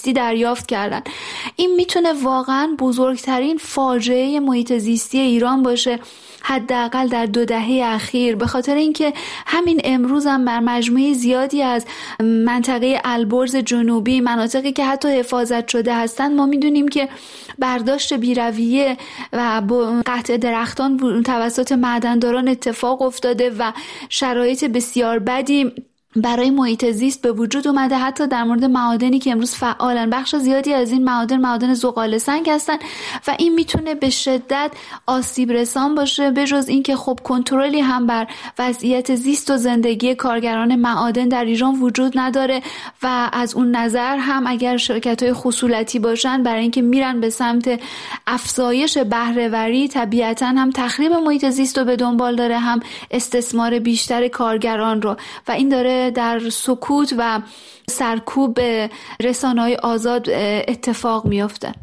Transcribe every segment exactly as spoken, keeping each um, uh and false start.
دریافت کردن. این میتونه واقعا بزرگترین فاجعه محیط زیستی ایران باشه، حداقل در دو دهه اخیر، به خاطر اینکه همین امروز هم بر مجموعه زیادی از منطقه البرز جنوبی، مناطقی که حتی حفاظت شده هستند، ما میدونیم که برداشت بی‌رویه و قطع درختان توسط معدن‌داران اتفاق افتاده و شرایط بسیار بدی برای محیط زیست به وجود اومده. حتی در مورد معادنی که امروز فعالن، بخش زیادی از این معادن معادن زغال سنگ هستن و این میتونه به شدت آسیب رسان باشه. به جز این که خب کنترلی هم بر وضعیت زیست و زندگی کارگران معادن در ایران وجود نداره و از اون نظر هم اگر شرکت‌های خصولتی باشن، برای اینکه میرن به سمت افزایش بهره‌وری، طبیعتاً هم تخریب محیط زیست رو به دنبال داره، هم استثمار بیشتر کارگران رو، و این داره در سکوت و سرکوب رسانه‌های آزاد اتفاق میفته.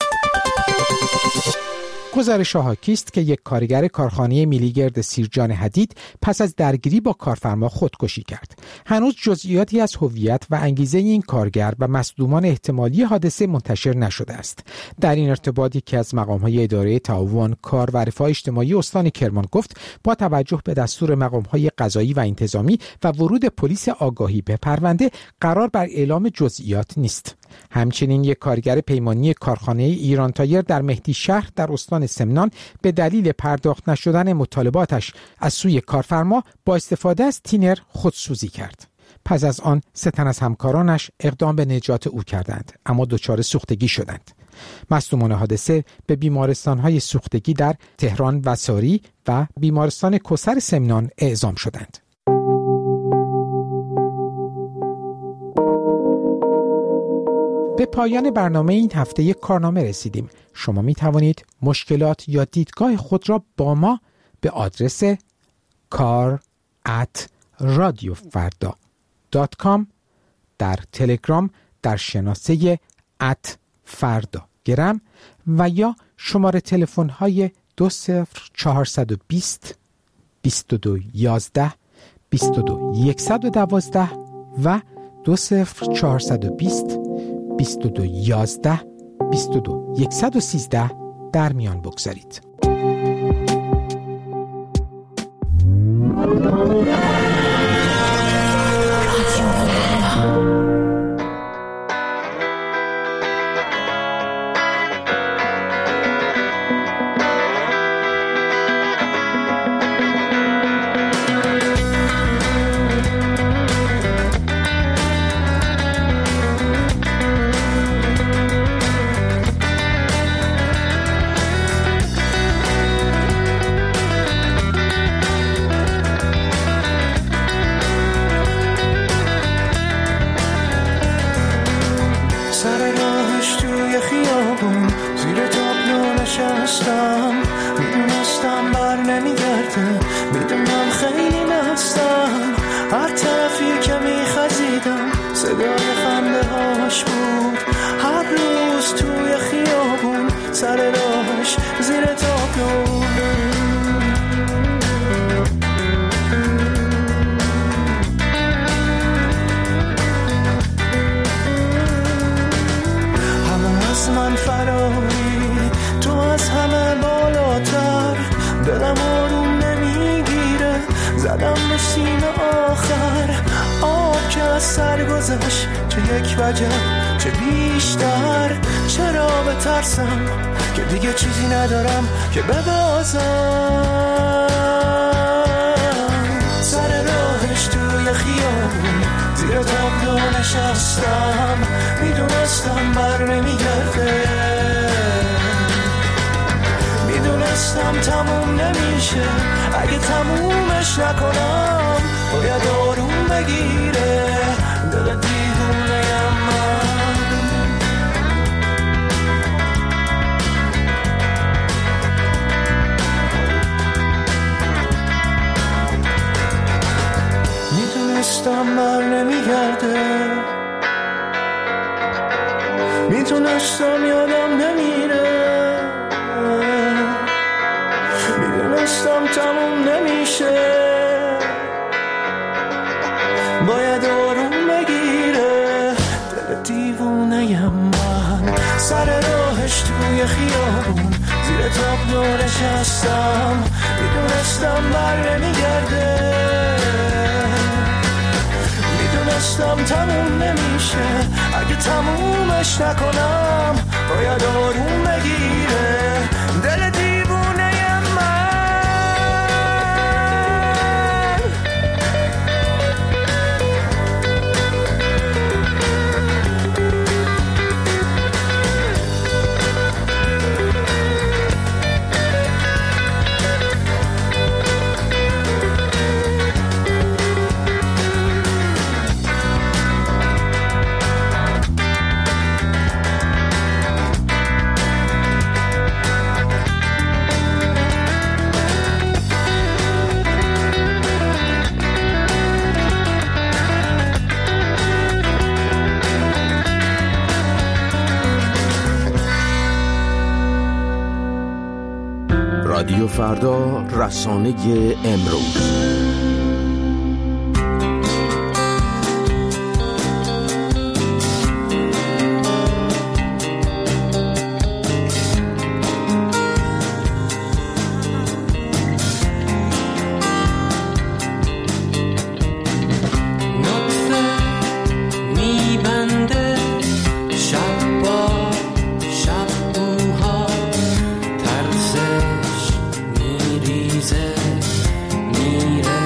گزارش حاکی است که یک کارگر کارخانه میلیگرد سیرجان حدید پس از درگیری با کارفرما خودکشی کرد. هنوز جزئیاتی از هویت و انگیزه این کارگر و مصدومان احتمالی حادثه منتشر نشده است. در این ارتباط یکی از مقام‌های اداره تعاون کار و رفاه اجتماعی استان کرمان گفت با توجه به دستور مقام‌های قضایی و انتظامی و ورود پلیس آگاهی به پرونده قرار بر اعلام جزئیات نیست. همچنین یک کارگر پیمانی کارخانه ایران تایر در مهدی شهر در استان سمنان به دلیل پرداخت نشدن مطالباتش از سوی کارفرما با استفاده از تینر خودسوزی کرد. پس از آن سه تن از همکارانش اقدام به نجات او کردند، اما دچار سوختگی شدند. مصدومان حادثه به بیمارستان‌های سوختگی در تهران و ساری و بیمارستان کوثر سمنان اعزام شدند. به پایان برنامه این هفته یک کارنامه رسیدیم. شما می توانید مشکلات یا دیدگاه خود را با ما به آدرس کار ات رادیو فردا دات کام، در تلگرام در شناسه ات فردا گرم و یا شماره تلفن های دو صفر چهارصد و بیست بیست و دو یازده بیست و دو یکصد و دوازده و دو صفر چهارصد و بیست بیست و دو یازده بیست و دو یکصد و سیزده در میان بگذارید. میتونستم یادم نمیره، میدونستم تموم نمیشه، باید آروم بگیره، دل دیوونه‌ام سر راهش توی خیابون زیر تابلو نشستم، میدونستم بر نمیگرده، میدونستم تموم نمیشه، اگه تمومش نکنم باید آروم بگیره دل دیوونه من. رادیو فردا، رسانه امروز. میره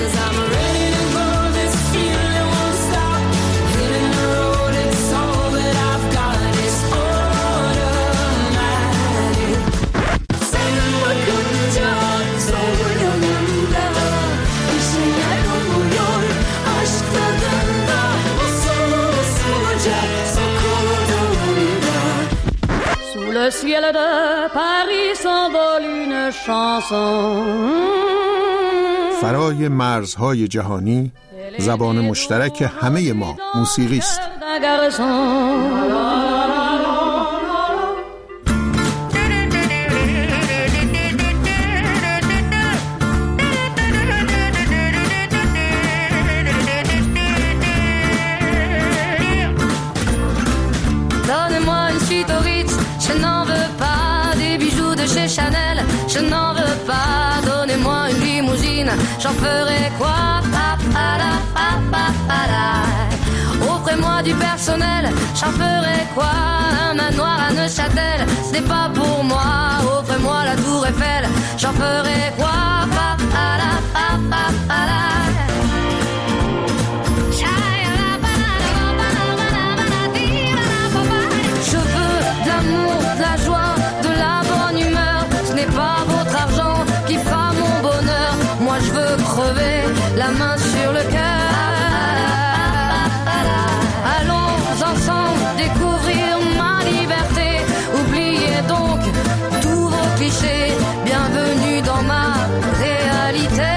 'cause I'm ready to go. This feeling won't stop. Hitting the road, it's all that I've got. It's automatic. 생각만 끊자 서울 향한다. 이 시야로 모여 아쉽다 간다. 웃어 웃어자 Sous le ciel de Paris s'envole une chanson. فرای مرزهای جهانی زبان مشترک همه ما موسیقی است. Donnez-moi une suite au Ritz, je n'en veux pas. Des bijoux de chez Chanel, je n'en veux pas. Donnez-moi une limousine, j'en ferai quoi? Pa, pa, la, pa, pa, pa, la. Offrez-moi du personnel, j'en ferai quoi? Un manoir à Neuchâtel, ce n'est pas pour moi. Offrez-moi la tour Eiffel, j'en ferai quoi? Pa, pa, la, pa, pa, pa, la. Je veux de l'amour, de la joie, de la bonne humeur. Ce n'est pas votre argent qui fera mon bonheur. Moi je veux crever la main sur le cœur. Allons ensemble découvrir ma liberté. Oubliez donc tous vos clichés. Bienvenue dans ma réalité.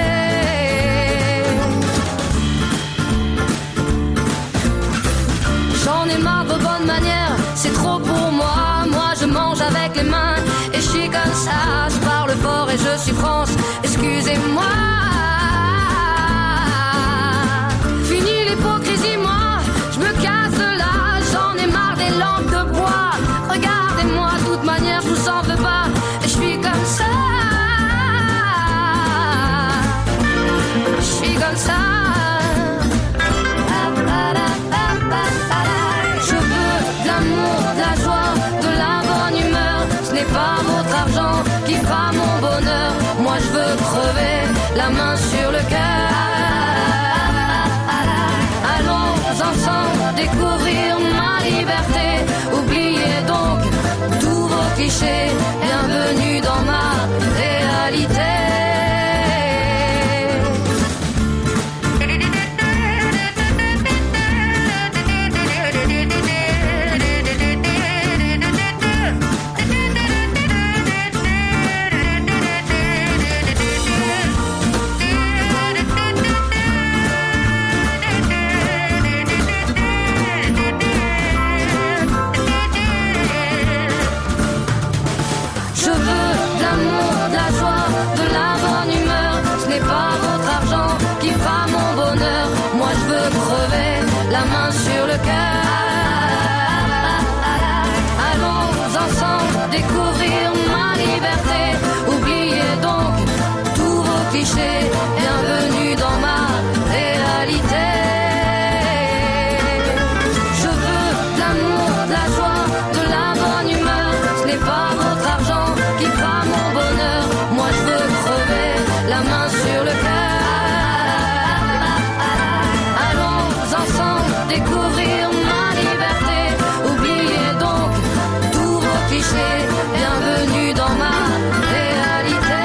J'en ai marre de vos bonnes manières, c'est trop pour moi. Moi je mange avec les mains et je suis comme ça. Je parle fort et je suis France, excusez-moi. Fini l'hypocrisie, moi je me casse de là. J'en ai marre des lampes de bois. Regardez-moi, de toute manière je vous en veux pas. Et je suis comme ça. Je suis comme ça. De la joie, de la bonne humeur. Ce n'est pas votre argent qui fera mon bonheur. Moi je veux crever la main sur le cœur. Allons ensemble découvrir ma liberté. Oubliez donc tous vos clichés. Bienvenue dans ma réalité. La main sur le cœur. Allons ensemble découvrir ma liberté. Oubliez donc tous vos clichés. Bienvenue dans ma réalité. Je veux de l'amour, de la joie, de la bonne humeur. Ce n'est pas votre argent qui fera mon bonheur. Moi je veux crever la main sur le cœur. Découvrir ma liberté. Oubliez donc tous vos clichés. Bienvenue dans ma réalité.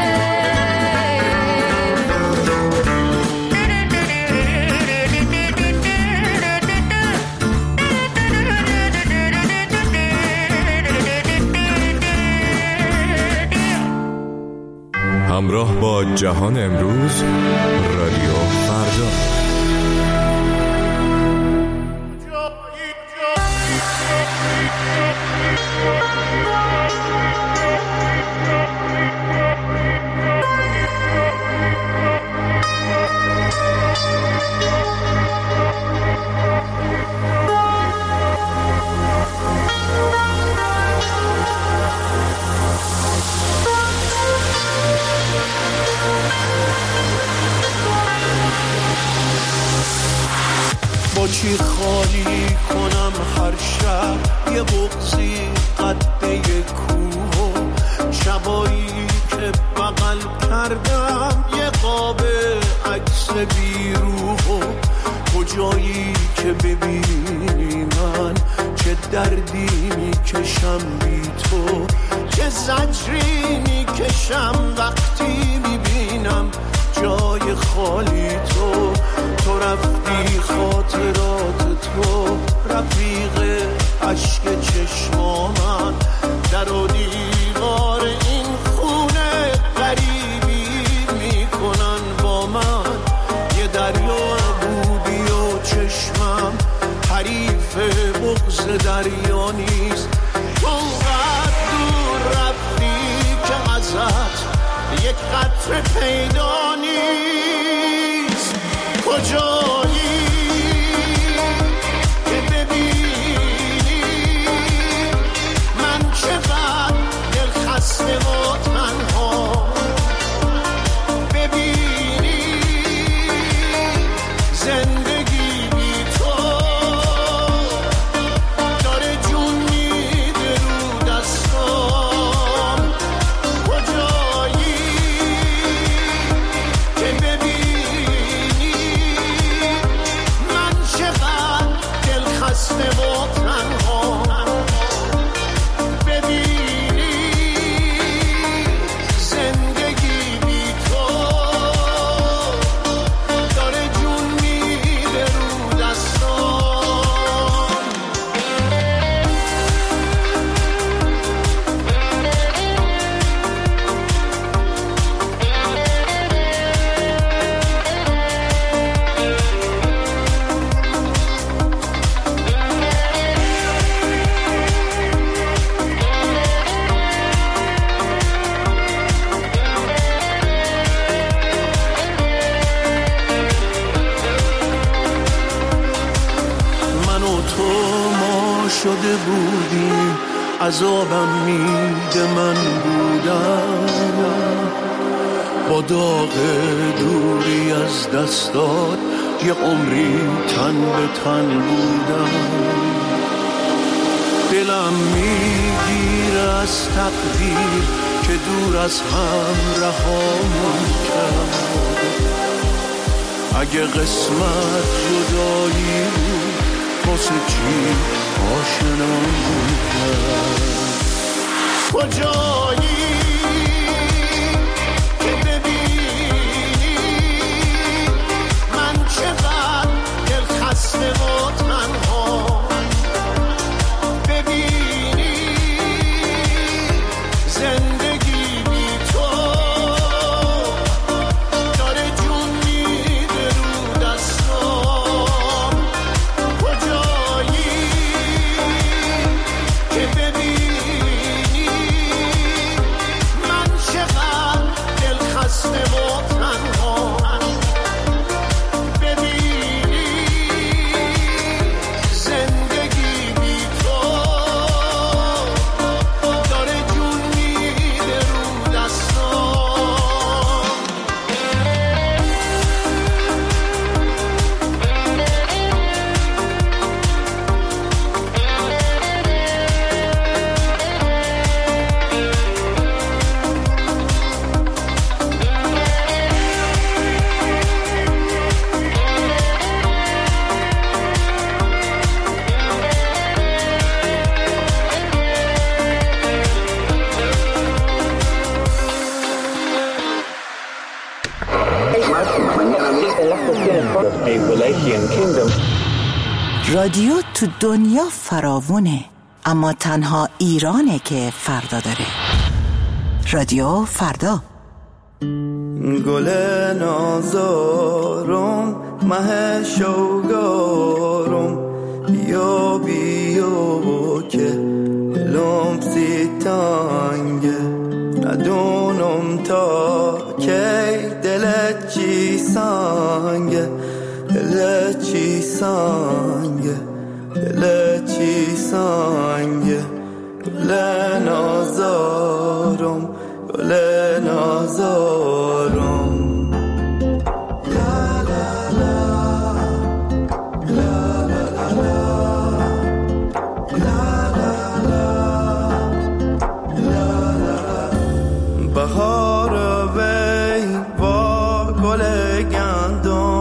همراه با جهان امروز، رادیو فردا. با چی خالی کنم هر شب یه بغضی قده کوه. شبایی که بغل کردم یه قاب عکس بیروح و کجایی که ببینی من چه دردی میکشم بی تو، چه زجری میکشم وقتی میبینم جای خالی تو. تو رفتی خاطرات تو رفیق عشق چشما من، در و دیوار این خونه غریبی میکنن با من. یه دریا بودی و چشمم حریف بغض دریا نیست. تو قد دور رفتی که ازت یک قطره پیدا نیست. کجایی که ببینی من چقدر دل خسته و تنها، ببینی زندگی بی تو داره جون میده رو دستام. کجایی که ببینی من چقدر دل خسته و تنها، ببینی زندگی بی تو داره جون میده رو دستام. من و تو ما شده بودیم، عذابم میده من بودم با داغ دوری از دستات، یه عمری تن به تن بودم. دلم میگیره از تقدیر که دور از هم رهامون کرد. اگه قسمت جدایی بود واسه چی آشنامون کرد. کجایی که ببینی من چقدر دل خسته و تنها، ببینی زندگی بی تو داره جون میده رو دستام. کجایی که ببینی من چقدر دل خسته و تنها، ببینی زندگی بی تو داره جون میده رو دستام. رادیو تو دنیا فراوونه، اما تنها ایرانه که فردا داره. رادیو فردا. گل نازارم مه شوگارم، بیا بیا که دلم سی تانگه، ندونم تا کی دلت چی سانگه، دلت چی سانگه، دلت چی سانگه. گل نازارم گل نازارم. بهار وی با گل گندم،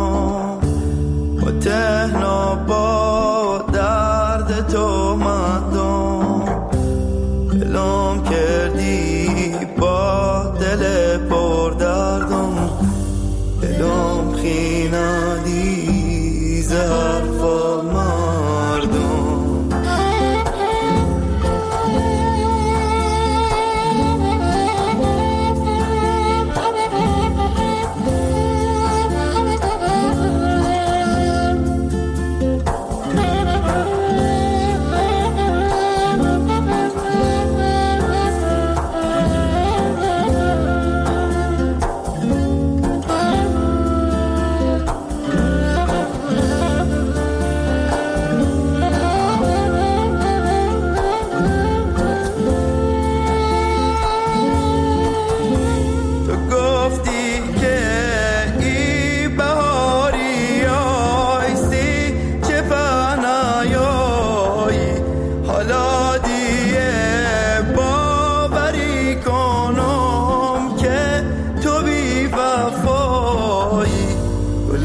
میکنم که تو بی وفایی. گل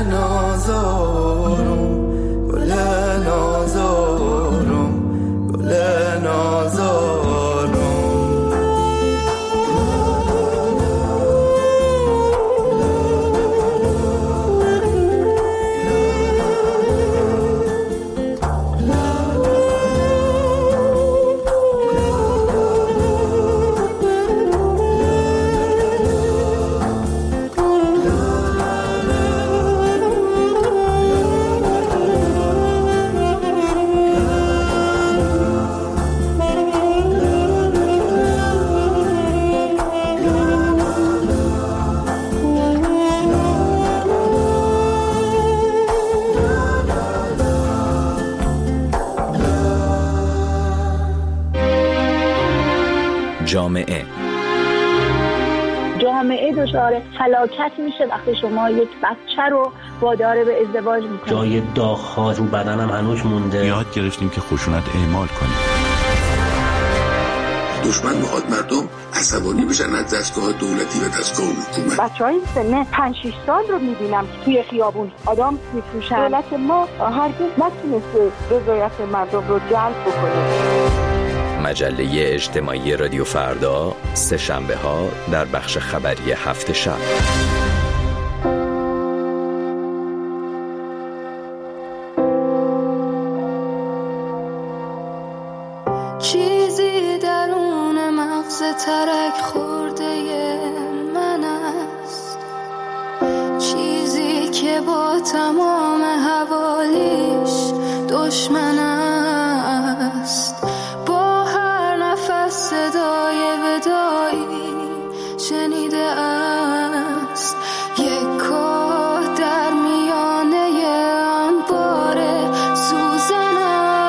نازارم گل نازارم گل نازارم. جامعه جامعه دچار فلاکت میشه وقتی شما یک بچه رو وادار به ازدواج میکنید. جای داغ‌ها رو بدنم هنوز مونده. یاد گرفتیم که خشونت اعمال کنیم. دشمن میخواد مردم عصبانی بشن از دستگاه دولتی و دستگاه حکومت. بچهای سن پنج شش سال رو میبینم که توی خیابون آدم میفروشن. دولت ما هرگز نتونسته رضایت مردم رو جلب بکنه. مجله اجتماعی رادیو فردا، سه شنبه ها در بخش خبری هفت شب. چیزی درون مغز ترک خورده من است، چیزی که با تمام حوالیش دشمن است. با هر نفس صدای ودایی شنیده است، یک کاه در میانه انبار سوزن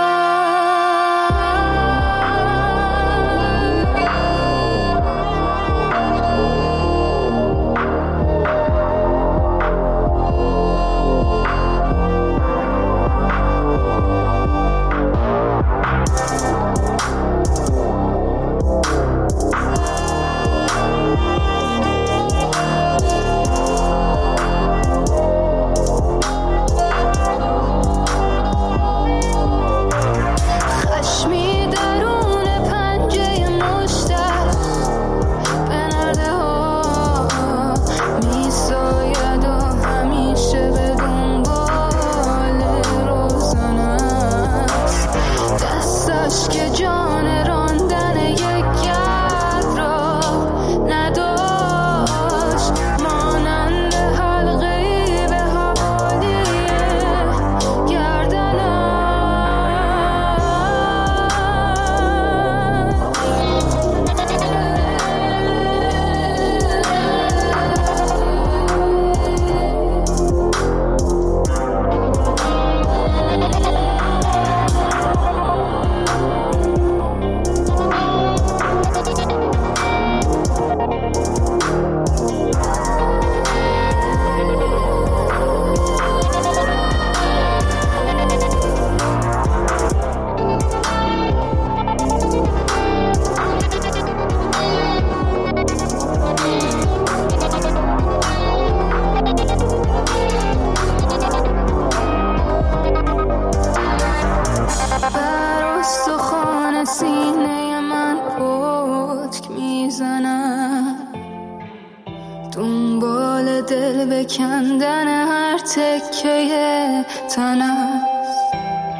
کندن هر تکه تن است.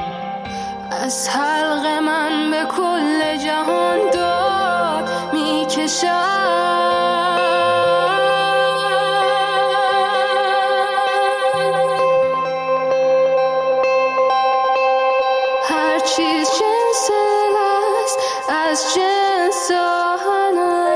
از حلق من به کل جهان داد میکشد. هر چیز جنس است از جنس آهن است.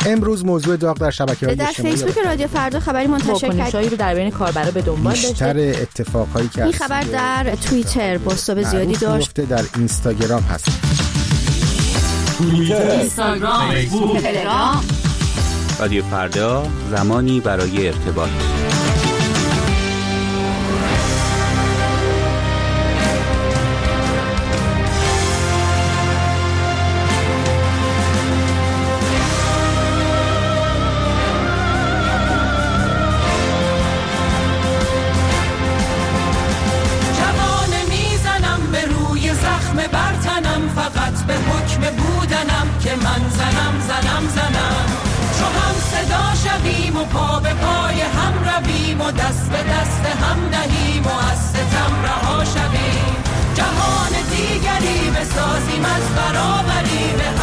امروز موضوع داغ در شبکه‌های در اجتماعی فیسبوک رادیو فردا خبری منتشر کرد واکنشایی رو در بین کاربرا به دنبال داشته. بیشتر اتفاقایی که این خبر در توییتر بازتاب زیادی داشت. در اینستاگرام هست. توییتر، اینستاگرام، فیسبوک، تلگرام. رادیو فردا، زمانی برای ارتباط. دست به دست هم نهیم و از ستم رها شویم، جهان دیگری بسازیم از برابری به